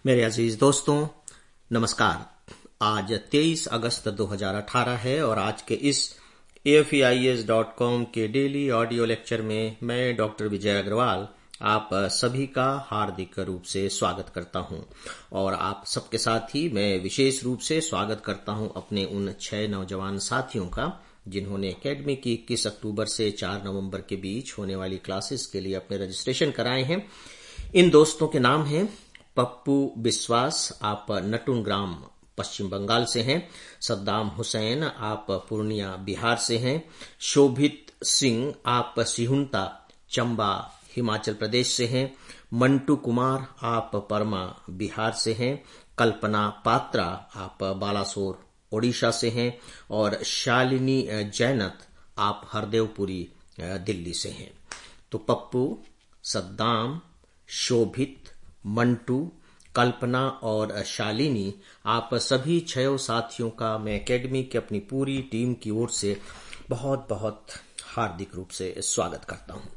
मेरे अजीज दोस्तों, नमस्कार। आज 23 अगस्त 2018 है और आज के इस AFEIS.com के डेली ऑडियो लेक्चर में मैं डॉक्टर विजय अग्रवाल आप सभी का हार्दिक रूप से स्वागत करता हूं और आप सबके साथ ही मैं विशेष रूप से स्वागत करता हूं अपने उन 6 नौजवान साथियों का जिन्होंने एकेडमी की 21 अक्टूबर से 4 नवंबर के बीच होने वाली क्लासेस के लिए अपने रजिस्ट्रेशन कराए हैं। इन दोस्तों के नाम हैं पप्पू बिस्वास, आप नटुन ग्राम पश्चिम बंगाल से हैं। सद्दाम हुसैन, आप पूर्णिया बिहार से हैं। शोभित सिंह, आप सिहुंता चंबा हिमाचल प्रदेश से हैं। मंटू कुमार, आप परमा बिहार से हैं। कल्पना पात्रा, आप बालासोर ओडिशा से हैं और शालिनी जैनत, आप हरदेवपुरी दिल्ली से हैं। तो पप्पू, सद्दाम, शोभित, मंटू, कल्पना और शालिनी, आप सभी 6 साथियों का मैं एकेडमी की अपनी पूरी टीम की ओर से बहुत बहुत हार्दिक रूप से स्वागत करता हूं।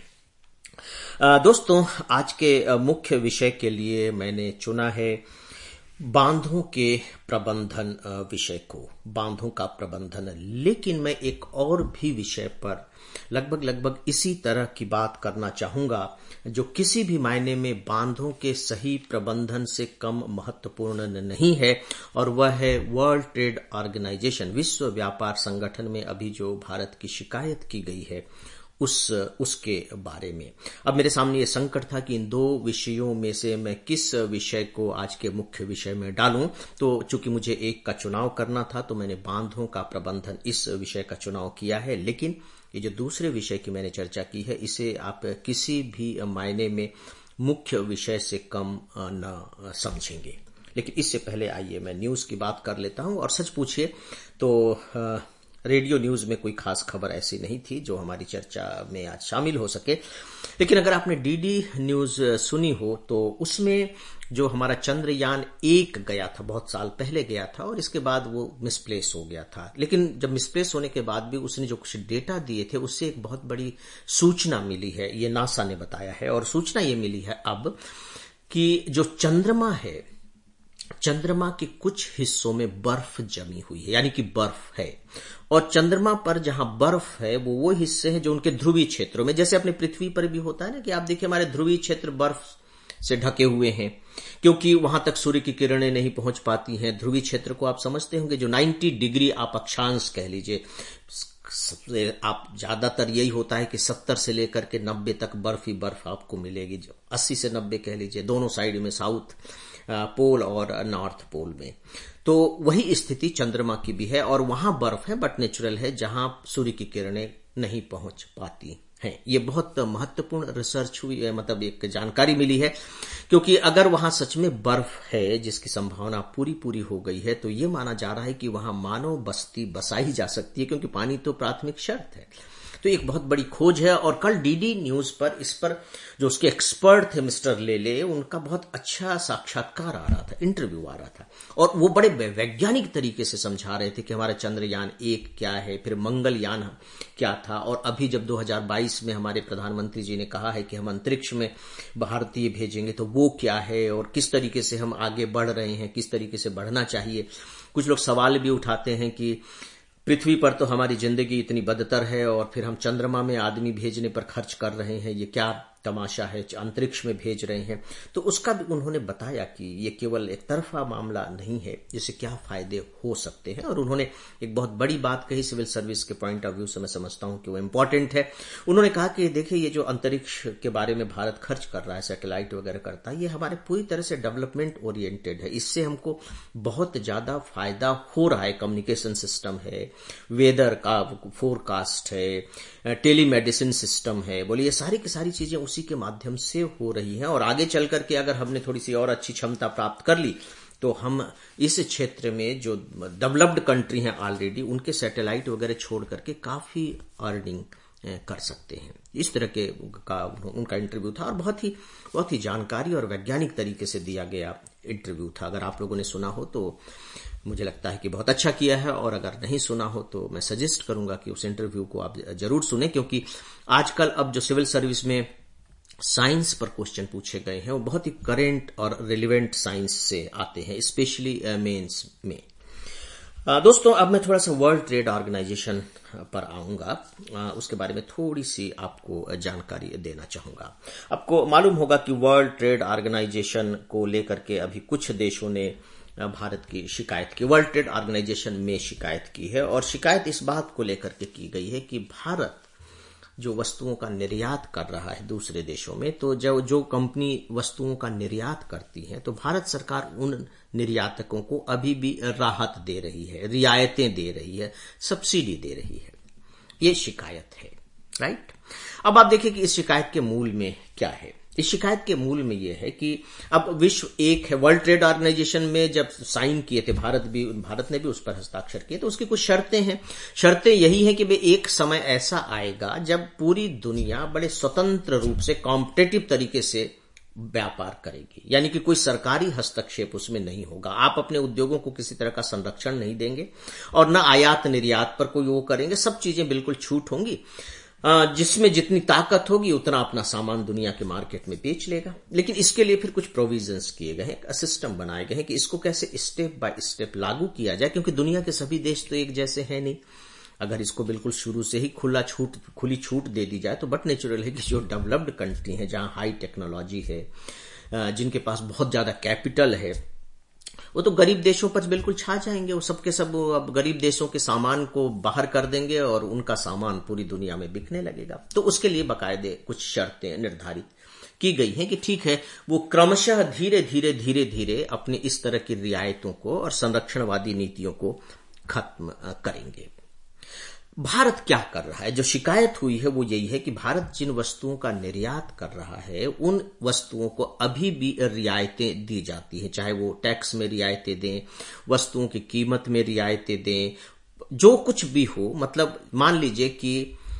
दोस्तों, आज के मुख्य विषय के लिए मैंने चुना है बांधों के प्रबंधन विषय को, बांधों का प्रबंधन। लेकिन मैं एक और भी विषय पर लगभग इसी तरह की बात करना चाहूंगा जो किसी भी मायने में बांधों के सही प्रबंधन से कम महत्वपूर्ण नहीं है, और वह है वर्ल्ड ट्रेड ऑर्गेनाइजेशन, विश्व व्यापार संगठन में अभी जो भारत की शिकायत की गई है उसके बारे में। अब मेरे सामने ये संकट था कि इन 2 विषयों में से मैं किस विषय को आज के मुख्य विषय में डालूं। तो चूंकि मुझे एक का चुनाव करना था तो मैंने बांधों का प्रबंधन इस विषय का चुनाव किया है। लेकिन ये जो दूसरे विषय की मैंने चर्चा की है, इसे आप किसी भी मायने में मुख्य विषय से कम न समझेंगे। लेकिन इससे पहले आइए मैं न्यूज की बात कर लेता हूं। और सच पूछिए तो रेडियो न्यूज में कोई खास खबर ऐसी नहीं थी जो हमारी चर्चा में आज शामिल हो सके। लेकिन अगर आपने डीडी न्यूज सुनी हो तो उसमें जो हमारा चंद्रयान 1 गया था, बहुत साल पहले गया था और इसके बाद वो मिसप्लेस हो गया था। लेकिन जब मिसप्लेस होने के बाद भी उसने जो कुछ डेटा दिए थे उससे एक बहुत बड़ी सूचना मिली है, ये नासा ने बताया है। और सूचना ये मिली है अब कि जो चंद्रमा है, चंद्रमा के कुछ हिस्सों में बर्फ जमी हुई है, यानी कि बर्फ है। और चंद्रमा पर जहां बर्फ है वो हिस्से हैं जो उनके ध्रुवीय क्षेत्रों में, जैसे अपने पृथ्वी पर भी होता है ना कि आप देखिए हमारे ध्रुवीय क्षेत्र बर्फ से ढके हुए हैं क्योंकि वहां तक सूर्य की किरणें नहीं पहुंच पाती हैं। ध्रुवीय क्षेत्र को आप समझते होंगे, जो 90 डिग्री आप अक्षांश कह लीजिए, आप ज्यादातर यही होता है कि 70 से लेकर के 90 तक बर्फ ही बर्फ आपको मिलेगी। जो 80 से 90 कह लीजिए, दोनों साइड में, साउथ पोल और नॉर्थ पोल में। तो वही स्थिति चंद्रमा की भी है और वहां बर्फ है, बट नेचुरल है, जहां सूर्य की किरणें नहीं पहुंच पाती हैं। ये बहुत महत्वपूर्ण रिसर्च हुई है, मतलब एक जानकारी मिली है, क्योंकि अगर वहां सच में बर्फ है जिसकी संभावना पूरी हो गई है तो ये माना जा रहा है कि वहां मानव बस्ती बसाई जा सकती है, क्योंकि पानी तो प्राथमिक शर्त है। तो एक बहुत बड़ी खोज है। और कल डीडी न्यूज पर इस पर जो उसके एक्सपर्ट थे मिस्टर लेले, उनका बहुत अच्छा साक्षात्कार आ रहा था, इंटरव्यू आ रहा था, और वो बड़े वैज्ञानिक तरीके से समझा रहे थे कि हमारा चंद्रयान 1 क्या है, फिर मंगलयान क्या था, और अभी जब 2022 में हमारे प्रधानमंत्री जी ने कहा है कि हम अंतरिक्ष में भारतीय भेजेंगे तो वो क्या है, और किस तरीके से हम आगे बढ़ रहे हैं, किस तरीके से बढ़ना चाहिए। कुछ लोग सवाल भी उठाते हैं कि पृथ्वी पर तो हमारी जिंदगी इतनी बदतर है और फिर हम चंद्रमा में आदमी भेजने पर खर्च कर रहे हैं, ये क्या तमाशा है, अंतरिक्ष में भेज रहे हैं। तो उसका भी उन्होंने बताया कि ये केवल एक तरफा मामला नहीं है, जिससे क्या फायदे हो सकते हैं। और उन्होंने एक बहुत बड़ी बात कही, सिविल सर्विस के पॉइंट ऑफ व्यू से मैं समझता हूं कि वो इंपॉर्टेंट है। उन्होंने कहा कि देखिए ये जो अंतरिक्ष के बारे में भारत खर्च कर रहा है, सैटेलाइट वगैरह करता है, ये हमारे पूरी तरह से डेवलपमेंट ओरिएंटेड है। इससे हमको बहुत ज्यादा फायदा हो रहा है। कम्युनिकेशन सिस्टम है, वेदर का फोरकास्ट है, टेलीमेडिसिन सिस्टम है, बोलिए ये सारी की सारी चीजें उसी के माध्यम से हो रही हैं। और आगे चल करके अगर हमने थोड़ी सी और अच्छी क्षमता प्राप्त कर ली तो हम इस क्षेत्र में जो डेवलप्ड कंट्री हैं ऑलरेडी, उनके सैटेलाइट वगैरह छोड़ करके काफी अर्निंग कर सकते हैं। इस तरह के उनका इंटरव्यू था और बहुत ही जानकारी और वैज्ञानिक तरीके से दिया गया इंटरव्यू था। अगर आप लोगों ने सुना हो तो मुझे लगता है कि बहुत अच्छा किया है, और अगर नहीं सुना हो तो मैं सजेस्ट करूंगा कि उस इंटरव्यू को आप जरूर सुने, क्योंकि आजकल अब जो सिविल सर्विस में साइंस पर क्वेश्चन पूछे गए हैं, वो बहुत ही करेंट और रिलेवेंट साइंस से आते हैं, स्पेशली मेंस में। दोस्तों, अब मैं थोड़ा सा वर्ल्ड ट्रेड ऑर्गेनाइजेशन पर आऊंगा, उसके बारे में थोड़ी सी आपको जानकारी देना चाहूंगा। आपको मालूम होगा कि वर्ल्ड ट्रेड ऑर्गेनाइजेशन को लेकर के अभी कुछ देशों ने भारत की शिकायत की, वर्ल्ड ट्रेड ऑर्गेनाइजेशन में शिकायत की है, और शिकायत इस बात को लेकर के की गई है कि भारत जो वस्तुओं का निर्यात कर रहा है दूसरे देशों में, तो जो कंपनी वस्तुओं का निर्यात करती है, तो भारत सरकार उन निर्यातकों को अभी भी राहत दे रही है, रियायतें दे रही है, सब्सिडी दे रही है। ये शिकायत है, राइट। अब आप देखिए कि इस शिकायत के मूल में क्या है। इस शिकायत के मूल में यह है कि अब विश्व एक है, वर्ल्ड ट्रेड ऑर्गेनाइजेशन में जब साइन किए थे भारत ने भी उस पर हस्ताक्षर किए, तो उसकी कुछ शर्तें हैं। शर्तें यही हैं कि भाई एक समय ऐसा आएगा जब पूरी दुनिया बड़े स्वतंत्र रूप से कॉम्पिटिटिव तरीके से व्यापार करेगी, यानी कि कोई सरकारी हस्तक्षेप उसमें नहीं होगा। आप अपने उद्योगों को किसी तरह का संरक्षण नहीं देंगे और न आयात निर्यात पर कोई वो करेंगे, सब चीजें बिल्कुल छूट होंगी। जिसमें जितनी ताकत होगी उतना अपना सामान दुनिया के मार्केट में बेच लेगा। लेकिन इसके लिए फिर कुछ प्रोविजंस किए गए हैं, सिस्टम बनाए गए हैं कि इसको कैसे स्टेप बाय स्टेप लागू किया जाए, क्योंकि दुनिया के सभी देश तो एक जैसे हैं नहीं। अगर इसको बिल्कुल शुरू से ही खुली छूट दे दी जाए तो बट नेचुरल है कि जो डेवलप्ड कंट्री है, जहां हाई टेक्नोलॉजी है, जिनके पास बहुत ज्यादा कैपिटल है, वो तो गरीब देशों पर बिल्कुल छा जाएंगे। वो सबके सब अब गरीब देशों के सामान को बाहर कर देंगे और उनका सामान पूरी दुनिया में बिकने लगेगा। तो उसके लिए बाकायदे कुछ शर्तें निर्धारित की गई हैं कि ठीक है, वो क्रमशः धीरे धीरे अपने इस तरह की रियायतों को और संरक्षणवादी नीतियों को खत्म करेंगे। भारत क्या कर रहा है? जो शिकायत हुई है वो यही है कि भारत जिन वस्तुओं का निर्यात कर रहा है, उन वस्तुओं को अभी भी रियायतें दी जाती हैं, चाहे वो टैक्स में रियायतें दें, वस्तुओं की कीमत में रियायतें दें, जो कुछ भी हो। मतलब मान लीजिए कि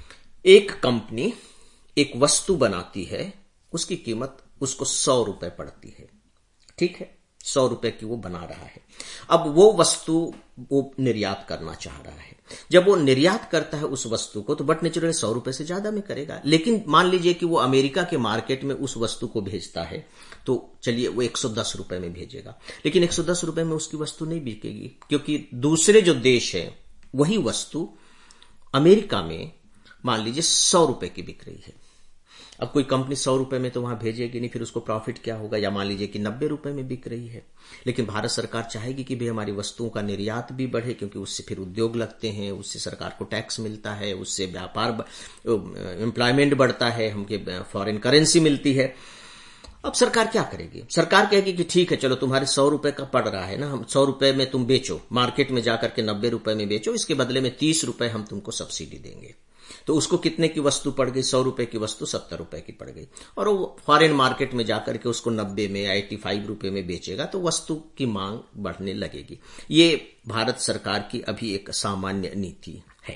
एक कंपनी एक वस्तु बनाती है, उसकी कीमत उसको 100 रुपए पड़ती है, ठीक है, 100 रुपए की वो बना रहा है। अब वो वस्तु वो निर्यात करना चाह रहा है। जब वो निर्यात करता है उस वस्तु को, तो बट नेचुरली 100 रुपए से ज्यादा में करेगा। लेकिन मान लीजिए कि वो अमेरिका के मार्केट में उस वस्तु को भेजता है, तो चलिए वो 110 रुपए में भेजेगा। लेकिन 110 रुपए में उसकी वस्तु नहीं बिकेगी, क्योंकि दूसरे जो देश है वही वस्तु अमेरिका में मान लीजिए 100 रुपए की बिक रही है। अब कोई कंपनी 100 रुपए में तो वहां भेजेगी नहीं, फिर उसको प्रॉफिट क्या होगा? या मान लीजिए कि 90 रुपए में बिक रही है। लेकिन भारत सरकार चाहेगी कि भाई हमारी वस्तुओं का निर्यात भी बढ़े, क्योंकि उससे फिर उद्योग लगते हैं, उससे सरकार को टैक्स मिलता है, उससे व्यापार एम्प्लॉयमेंट बढ़ता है, हमके फॉरेन करेंसी मिलती है। अब सरकार क्या करेगी? सरकार कहेगी कि ठीक है, चलो तुम्हारे 100 रुपए का पड़ रहा है ना, हम 100 रुपए में तुम बेचो, मार्केट में जाकर के 90 रुपए में बेचो, इसके बदले में 30 रुपए हम तुमको सब्सिडी देंगे। तो उसको कितने की वस्तु पड़ गई? 100 रुपए की वस्तु 70 रुपए की पड़ गई। और वो फॉरेन मार्केट में जाकर के उसको 90 में 85 रुपए में बेचेगा, तो वस्तु की मांग बढ़ने लगेगी। ये भारत सरकार की अभी एक सामान्य नीति है।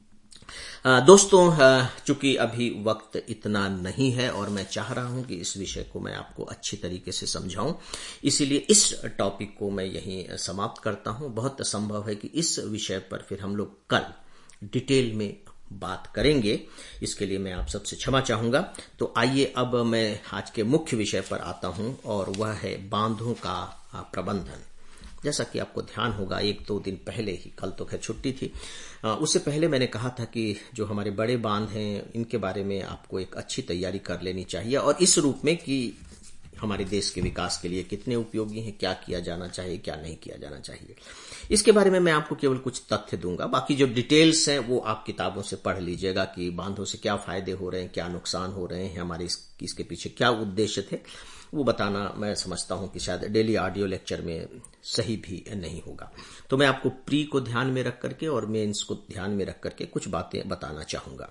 दोस्तों, चूंकि अभी वक्त इतना नहीं है और मैं चाह रहा हूं कि इस विषय को मैं आपको अच्छी तरीके से समझाऊं, इसीलिए इस टॉपिक को मैं यहीं समाप्त करता हूं। बहुत संभव है कि इस विषय पर फिर हम लोग कल डिटेल में बात करेंगे, इसके लिए मैं आप सबसे क्षमा चाहूंगा। तो आइए अब मैं आज के मुख्य विषय पर आता हूं, और वह है बांधों का प्रबंधन। जैसा कि आपको ध्यान होगा, 1-2 दिन पहले ही, कल तो खैर छुट्टी थी, उससे पहले मैंने कहा था कि जो हमारे बड़े बांध हैं, इनके बारे में आपको एक अच्छी तैयारी कर लेनी चाहिए, और इस रूप में कि हमारे देश के विकास के लिए कितने उपयोगी हैं, क्या किया जाना चाहिए, क्या नहीं किया जाना चाहिए। इसके बारे में मैं आपको केवल कुछ तथ्य दूंगा, बाकी जो डिटेल्स हैं वो आप किताबों से पढ़ लीजिएगा कि बांधों से क्या फायदे हो रहे हैं, क्या नुकसान हो रहे हैं, हमारे इसके पीछे क्या उद्देश्य थे, वो बताना मैं समझता हूं कि शायद डेली ऑडियो लेक्चर में सही भी नहीं होगा। तो मैं आपको प्री को ध्यान में रख करके और मेंस को ध्यान में रख करके कुछ बातें बताना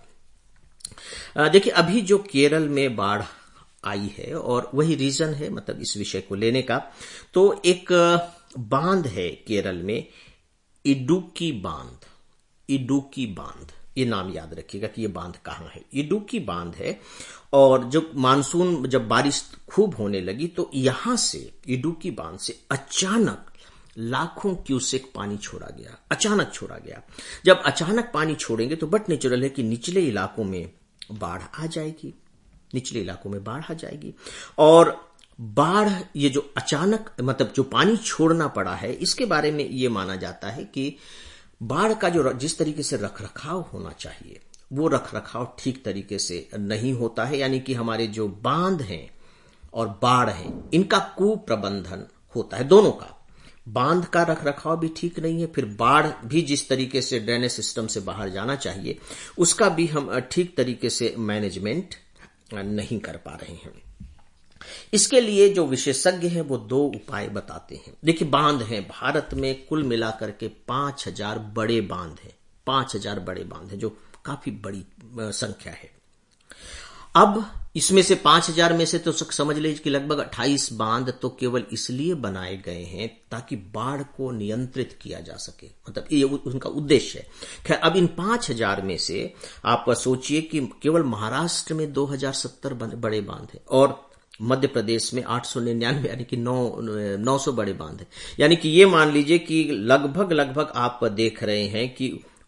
चाहूंगा। देखिए, अभी जो केरल में बाढ़ आई है, और वही रीजन है मतलब इस विषय को लेने का, तो एक बांध है केरल में, इडुक्की बांध, ये नाम याद रखिएगा कि ये बांध कहां है। इडुक्की बांध है, और जब मानसून, जब बारिश खूब होने लगी, तो यहां से इडुक्की बांध से अचानक लाखों क्यूसेक पानी छोड़ा गया, अचानक छोड़ा गया। जब अचानक पानी छोड़ेंगे तो बट नेचुरल है कि निचले इलाकों में बाढ़ आ जाएगी, निचले इलाकों में बाढ़ आ जाएगी। और बाढ़ ये जो अचानक मतलब जो पानी छोड़ना पड़ा है, इसके बारे में ये माना जाता है कि बाढ़ का जो जिस तरीके से रखरखाव होना चाहिए वो रखरखाव ठीक तरीके से नहीं होता है। यानी कि हमारे जो बांध हैं और बाढ़ है इनका कुप्रबंधन होता है, दोनों का। बांध का रखरखाव भी ठीक नहीं है, फिर बाढ़ भी जिस तरीके से ड्रेनेज सिस्टम से बाहर जाना चाहिए उसका भी हम ठीक तरीके से मैनेजमेंट नहीं कर पा रहे हैं। इसके लिए जो विशेषज्ञ हैं वो 2 उपाय बताते हैं। देखिए, बांध हैं, भारत में कुल मिलाकर के 5000 बड़े बांध हैं, 5000 बड़े बांध हैं, जो काफी बड़ी संख्या है। अब इसमें से 5000 में से तो समझ लीजिए कि लगभग 28 बांध तो केवल इसलिए बनाए गए हैं ताकि बाढ़ को नियंत्रित किया जा सके, मतलब ये उनका उद्देश्य है। खैर, अब इन 5000 में से आप सोचिए कि केवल महाराष्ट्र में 2070 बड़े बांध हैं और मध्य प्रदेश में 899 यानी कि 900 बड़े बांध हैं। यानी कि ये मान लीजिए कि लगभग आप देख रहे हैं कि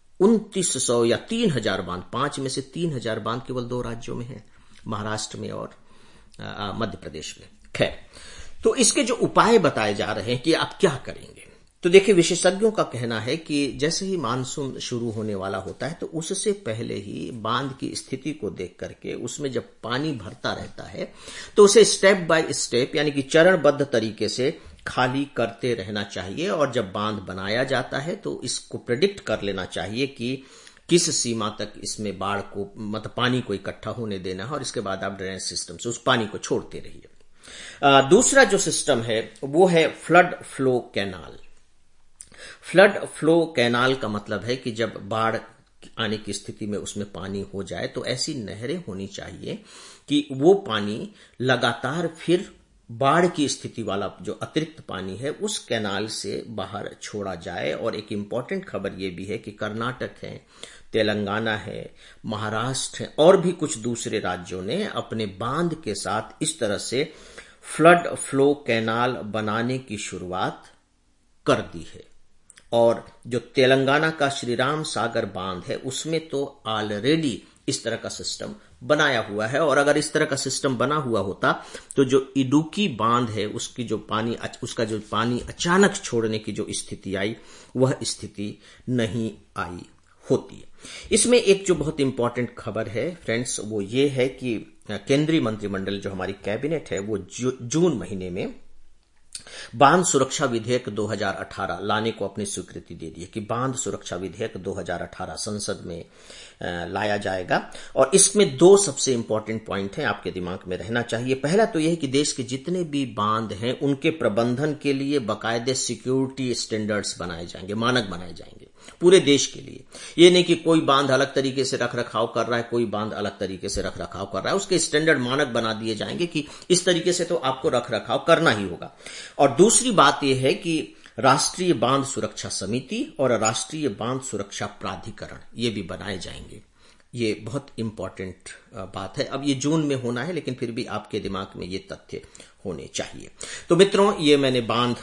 2900 या 3000 बांध, 5 में से 3000 बांध केवल 2 राज्यों में हैं, महाराष्ट्र में और मध्य प्रदेश में। खैर, तो इसके जो उपाय बताए जा रहे हैं कि आप क्या करेंगे, तो देखिए, विशेषज्ञों का कहना है कि जैसे ही मानसून शुरू होने वाला होता है तो उससे पहले ही बांध की स्थिति को देख करके उसमें जब पानी भरता रहता है तो उसे स्टेप बाय स्टेप यानी कि चरणबद्ध तरीके से खाली करते रहना चाहिए। और जब बांध बनाया जाता है तो इसको प्रेडिक्ट कर लेना चाहिए कि किस सीमा तक इसमें बाढ़ को मतलब पानी को इकट्ठा होने देना है और इसके बाद आप ड्रेनेज सिस्टम से उस पानी को छोड़ते रहिए। दूसरा जो सिस्टम है वो है flood flow canal. Flood flow canal का मतलब है कि जब बाढ़ आने की स्थिति में उसमें पानी हो जाए तो ऐसी नहरें होनी चाहिए कि वो पानी लगातार फिर बाढ़ की स्थिति वाला जो अतिरिक्त पानी है उस कैनाल से बाहर छोड़ा जाए। और एक इंपॉर्टेंट खबर यह भी है कि कर्नाटक है, तेलंगाना है, महाराष्ट्र है और भी कुछ दूसरे राज्यों ने अपने बांध के साथ इस तरह से फ्लड फ्लो कैनाल बनाने की शुरुआत कर दी है। और जो तेलंगाना का श्रीराम सागर बांध है उसमें तो ऑलरेडी इस तरह का सिस्टम बनाया हुआ है। और अगर इस तरह का सिस्टम बना हुआ होता तो जो इडुक्की बांध है उसका जो पानी अचानक छोड़ने की जो स्थिति आई वह स्थिति नहीं आई होती। इसमें एक जो बहुत इंपॉर्टेंट खबर है फ्रेंड्स वो ये है कि केंद्रीय मंत्रिमंडल जो हमारी कैबिनेट है वो जून महीने में बांध सुरक्षा विधेयक 2018 लाने को अपनी स्वीकृति दे दी है कि बांध सुरक्षा विधेयक 2018 संसद में लाया जाएगा। और इसमें 2 सबसे इंपॉर्टेंट पॉइंट हैं, आपके दिमाग में रहना चाहिए। पहला तो यह है कि देश के जितने भी बांध हैं उनके प्रबंधन के लिए बाकायदे सिक्योरिटी स्टैंडर्ड्स बनाए जाएंगे, मानक बनाए जाएंगे पूरे देश के लिए। ये नहीं कि कोई बांध अलग तरीके से रख रखाव कर रहा है, कोई बांध अलग तरीके से रख रखाव कर रहा है, उसके स्टैंडर्ड मानक बना दिए जाएंगे कि इस तरीके से तो आपको रख रखाव करना ही होगा। और दूसरी बात यह है कि राष्ट्रीय बांध सुरक्षा समिति और राष्ट्रीय बांध सुरक्षा प्राधिकरण ये भी बनाए जाएंगे। ये बहुत इंपॉर्टेंट बात है। अब ये जून में होना है लेकिन फिर भी आपके दिमाग में ये तथ्य होने चाहिए। तो मित्रों, ये मैंने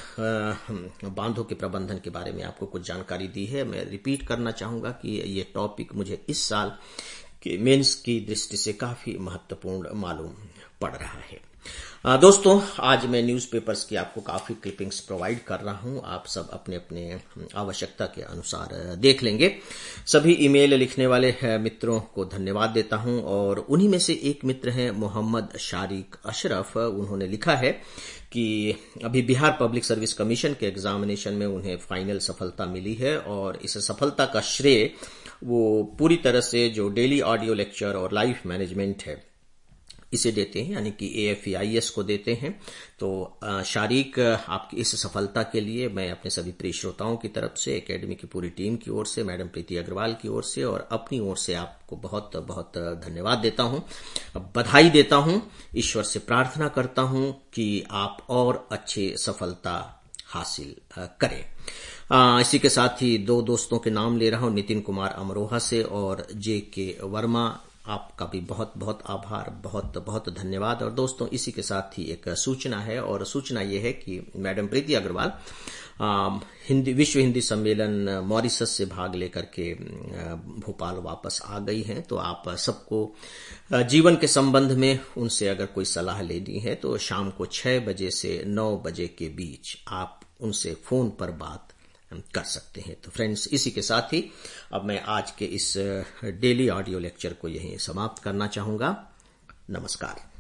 बांधों के प्रबंधन के बारे में आपको कुछ जानकारी दी है। मैं रिपीट करना चाहूंगा कि ये टॉपिक मुझे इस साल के मेंस की दृष्टि से काफी महत्वपूर्ण मालूम पड़ रहा है। दोस्तों, आज मैं न्यूज़पेपर्स की आपको काफी क्लिपिंग्स प्रोवाइड कर रहा हूं, आप सब अपने अपने आवश्यकता के अनुसार देख लेंगे। सभी ईमेल लिखने वाले मित्रों को धन्यवाद देता हूं और उन्हीं में से एक मित्र हैं मोहम्मद शारिक अशरफ। उन्होंने लिखा है कि अभी बिहार पब्लिक सर्विस कमीशन के एग्जामिनेशन में उन्हें फाइनल सफलता मिली है और इस सफलता का श्रेय वो पूरी तरह से जो डेली ऑडियो लेक्चर और लाइफ मैनेजमेंट है इसे देते हैं, यानी कि AFEIS को देते हैं। तो शारिक, आपकी इस सफलता के लिए मैं अपने सभी प्रिय श्रोताओं की तरफ से, एकेडमी की पूरी टीम की ओर से, मैडम प्रीति अग्रवाल की ओर से और अपनी ओर से आपको बहुत बहुत धन्यवाद देता हूं, बधाई देता हूं। ईश्वर से प्रार्थना करता हूं कि आप और अच्छी सफलता हासिल करें। इसी के साथ ही 2 दोस्तों के नाम ले रहा हूं, नितिन कुमार अमरोहा से और JK वर्मा। आपका भी बहुत बहुत आभार, बहुत बहुत धन्यवाद। और दोस्तों, इसी के साथ ही एक सूचना है और सूचना ये है कि मैडम प्रीति अग्रवाल विश्व हिंदी सम्मेलन मॉरिशस से भाग लेकर के भोपाल वापस आ गई हैं। तो आप सबको जीवन के संबंध में उनसे अगर कोई सलाह लेनी है तो शाम को 6 बजे से 9 बजे के बीच आप उनसे फोन पर बात कर सकते हैं। तो फ्रेंड्स, इसी के साथ ही अब मैं आज के इस डेली ऑडियो लेक्चर को यहीं समाप्त करना चाहूंगा। नमस्कार।